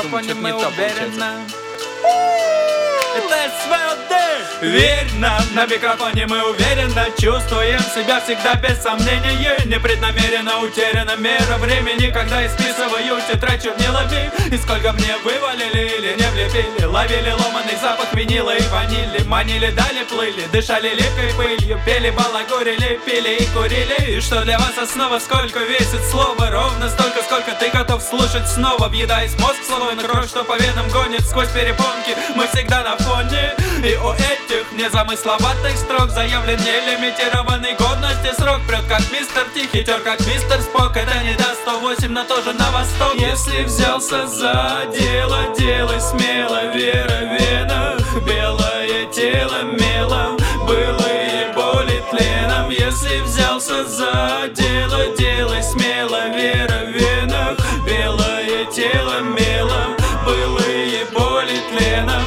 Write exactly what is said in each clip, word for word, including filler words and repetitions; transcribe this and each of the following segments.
микрофоне мы уверенно. Это СВОД! Верь нам, на микрофоне мы уверенно чувствуем себя всегда без сомнения. Непреднамеренно утеряна мера времени, когда исписываю тетрадь чернилами. И сколько мне вывалили или не влепили, ловили ломаный запах винила и ванили. Манили, дали, плыли, дышали липкой пылью, пели, балагурили, пили и курили. И что для вас основа, сколько весит слово? Ровно столько, сколько ты готов слушать снова. Въедаясь мозг, словно кровь, что по венам гонит сквозь перепонки. Мы всегда на фоне. И у этих незамысловатых строк заявлен нелимитированный годности срок. Прет как мистер Тихий, тер как мистер Спок. Это не даст сто восемь, но тоже на восток. Если взялся за дело, делай смело. Вера в венах, белое тело мелом, былые боли тленом. Если взялся за дело, делай смело. Вера в венах, белое тело мелом, былые боли тленом.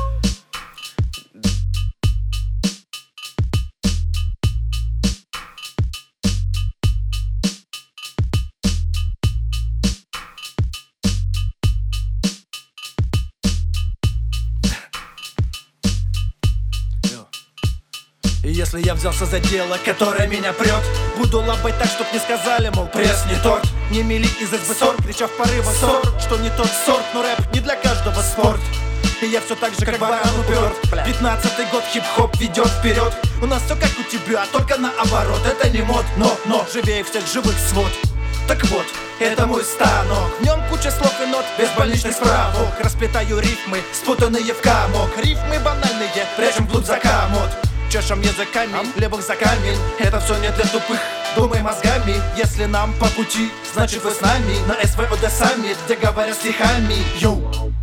И если я взялся за дело, которое меня прет, буду лапать так, чтоб не сказали, мол, пресс не торт. Не мели из эс бэ сорок, крича в порывах ссор, что не тот сорт, но рэп не для каждого спорт. И я все так же, как баран уперт. Пятнадцатый год хип-хоп ведет вперед. У нас все как у тебя, только наоборот. Это не мод, но, но живее всех живых свод. Так вот, это мой станок. В нем куча слов и нот, без больничных справок. Расплетаю рифмы, спутанные в комок. Рифмы банальные, прячем вглубь за комод. Чешем языками, левых за камень. Это все не для тупых, думай мозгами. Если нам по пути, значит вы с нами. На СВОД саммит, где говорят стихами. Йоу.